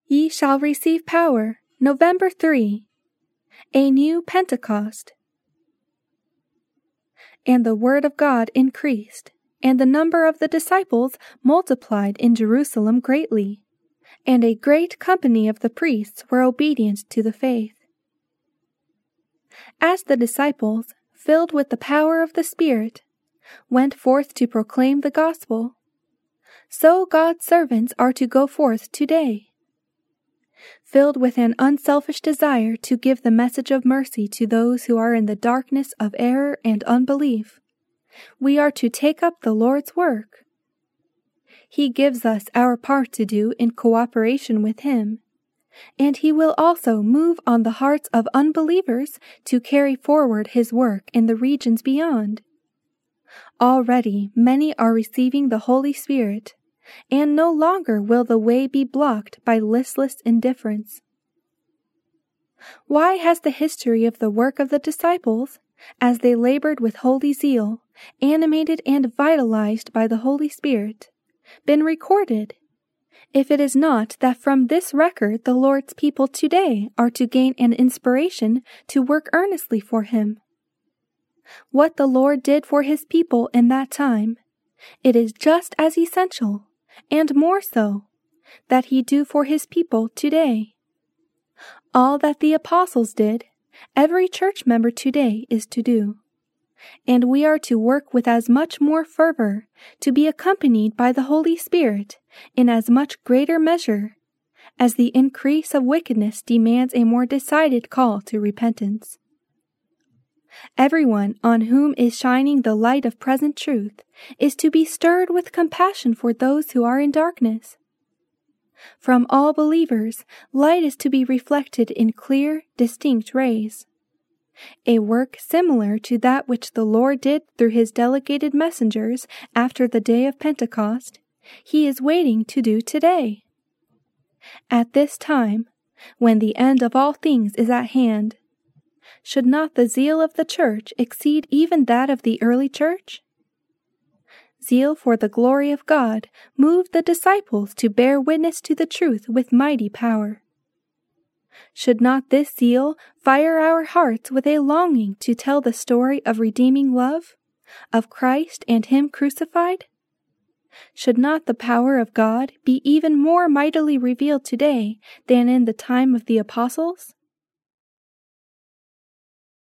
Ye shall receive power, November 3, a new Pentecost. And the word of God increased, and the number of the disciples multiplied in Jerusalem greatly, and a great company of the priests were obedient to the faith. As the disciples, filled with the power of the Spirit, went forth to proclaim the gospel, so God's servants are to go forth today, filled with an unselfish desire to give the message of mercy to those who are in the darkness of error and unbelief. We are to take up the Lord's work. He gives us our part to do in cooperation with Him, and He will also move on the hearts of unbelievers to carry forward His work in the regions beyond. Already many are receiving the Holy Spirit, and no longer will the way be blocked by listless indifference. Why has the history of the work of the disciples, as they labored with holy zeal, animated and vitalized by the Holy Spirit, been recorded, if it is not that from this record the Lord's people today are to gain an inspiration to work earnestly for Him? What the Lord did for His people in that time, it is just as essential, and more so, that He do for His people today. All that the apostles did, every church member today is to do, and we are to work with as much more fervor, to be accompanied by the Holy Spirit in as much greater measure, as the increase of wickedness demands a more decided call to repentance. Everyone on whom is shining the light of present truth is to be stirred with compassion for those who are in darkness. From all believers, light is to be reflected in clear, distinct rays. A work similar to that which the Lord did through His delegated messengers after the day of Pentecost, He is waiting to do today. At this time, when the end of all things is at hand, should not the zeal of the church exceed even that of the early church? Zeal for the glory of God moved the disciples to bear witness to the truth with mighty power. Should not this zeal fire our hearts with a longing to tell the story of redeeming love, of Christ and Him crucified? Should not the power of God be even more mightily revealed today than in the time of the apostles?